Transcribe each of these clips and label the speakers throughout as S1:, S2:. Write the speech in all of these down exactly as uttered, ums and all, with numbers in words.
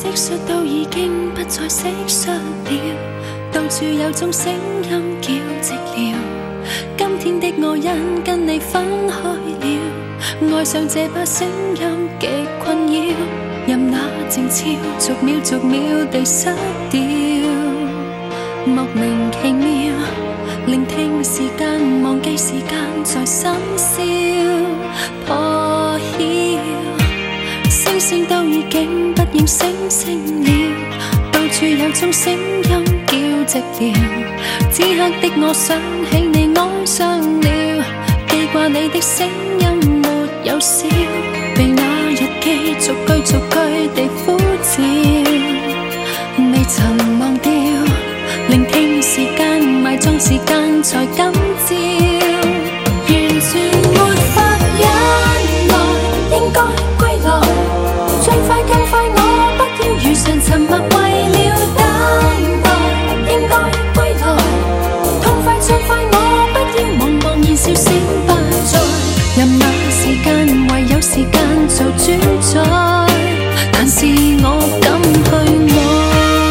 S1: 蟋蟀都已經不再蟋蟀了，到處有種聲音叫寂寥。今天的我因跟你分開了，愛上這把聲音極困擾，任那靜悄逐秒逐秒地失掉，莫名其妙，聆聽時間，忘記時間在深宵破曉。星星都已經不應星星了，到處有種聲音叫寂寥。此刻的我想起你愛上了，記掛你的聲音沒有笑，被那日記逐句逐句地呼召，未曾忘掉。聆聽時間，埋葬時間才今朝，完全沒法忍耐，應該歸來。最快更快，我不要如常沉默，為了等待，應該歸來。痛快最快，我不要茫茫然笑聲不再，任那時間唯有時間做主宰，但是我敢去愛。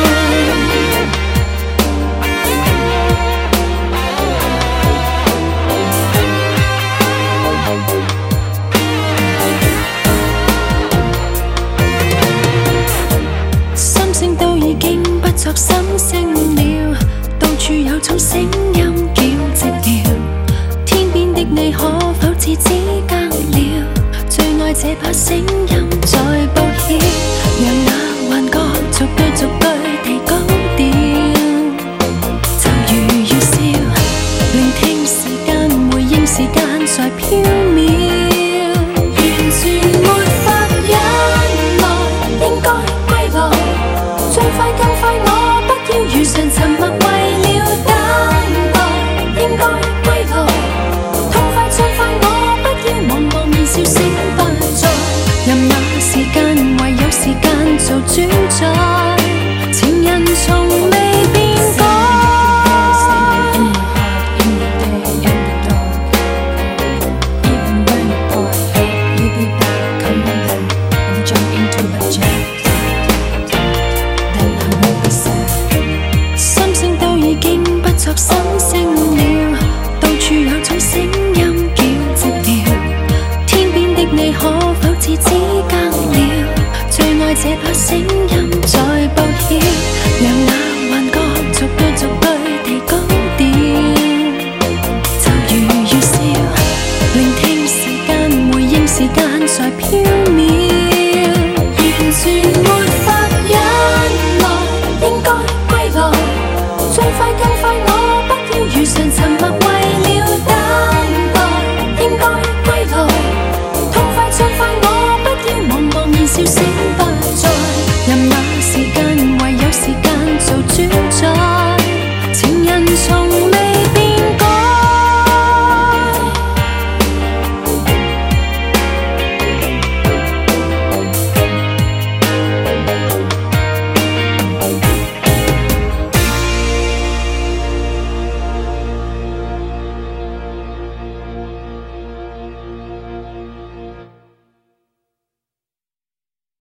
S1: 作心聲了，到處有種聲音叫寂寥。天邊的你可否知知隔了？最愛這把聲音在報曉，讓那幻覺逐句逐句地高調，就如預兆，聆聽時間，回應時間在飄渺，完全沒法忍耐，應該歸來。最快更快，我不要如常沉默，為了等待，應該歸來。痛快最快，我不要茫茫然笑聲不再，任那時間唯有時間做主宰，情人從未變改。作心聲了，到處有種聲音叫寂寥。天邊的你可否知知隔了？最愛這把聲音在報曉，讓那幻覺逐句逐句地高調，就如預兆，聆聽時間，回應時間在飄渺，完全沒法忍耐，應該歸來。最快更快，我不要如常沉默，為了等待，應該歸來。痛快最快，我不要茫茫然笑聲。